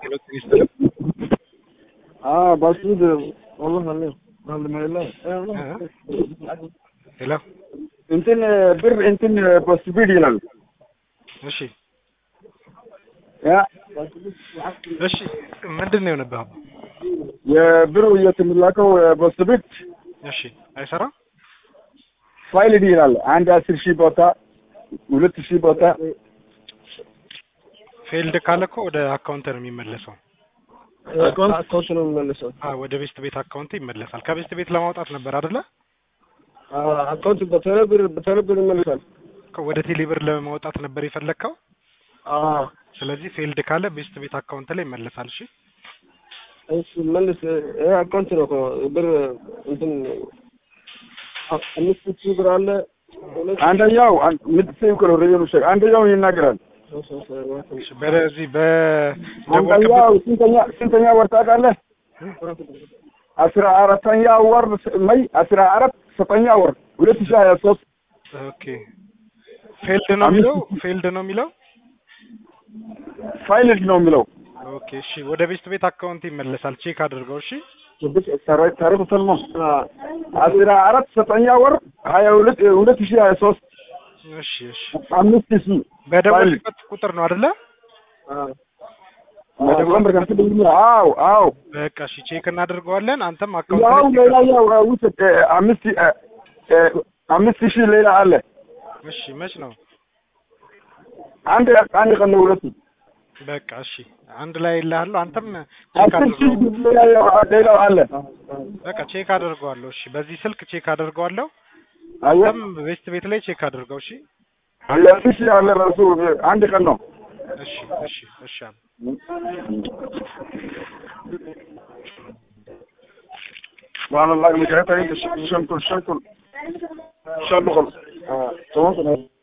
ሄሎ ትሪስት بسيط والله خليه ما لا ሄሎ انتن بر انتن بسبيد ይላል እሺ ያ እሺ ምንድነው የሆነብህ? የብሩ እየተመላከው በስቢድ እሺ አይሰራም ፋይል ይላል አንድ 10,000 ቦታ 2,000 ቦታ ፌልድ ካለኮ ወደ አካውንት ነው የሚመለሰው። አካውንት ነው የሚመለሰው። ወደ ቤስት ቤት አካውንት ይመለሳል። ከቤስት ቤት ለማውጣት ነበር አይደለ? አካውንት በተለብር ይመለሳል። ወደ ቴሌብር ለማውጣት ነበር የፈለከው? ስለዚህ ፌልድ ካለ ቤስት ቤት አካውንት ላይ ይመለሳል። እሺ መልስ አካውንት ነው ብር እንትን አምስት ብር አለ። አንደኛው ምትሰው ከሎ ረየኑ ሸክ አንደኛው ይናገራል። በዚህ አንደኛው ስንተኛ ወር ታውቃለህ? 14ኛ ወር ማይ 14 7ኛ ወር 2023 ኦኬ ፌልድ ነው የሚለው ፋይልድ ነው የሚለው። ኦኬ እሺ ወደ ቤስት ቤት አካውንት ይመለሳል። ቼክ አድርገው። እሺ ታሪኩ ተልሞ 14 7ኛ ወር 22 2023 እሺ 5000 በደወልበት ቁጥር ነው አይደለ? በደወልበት ቁጥር አዎ በቃ እሺ ቼክ እናደርገዋለን። አንተም ያው አካውንት ሌላው ውስጥ 5000 ሌላ አለ። እሺ መች ነው? አንድ ቀን ነው ሁለቱ። በቃ እሺ አንድ ላይ ይላል። አንተም ቼክ አድርገው። ሌላው አለ። በቃ ቼክ አድርገዋለሁ። እሺ በዚህ ስልክ ቼክ አድርገዋለሁ። አየህ አንተም ቤስት ቤት ላይ ቼክ አድርገው። እሺ አለሽ ያለ ራሱ አንድ ቀን ነው። እሺ والله مجهتها انت شنكل شنبخل تمام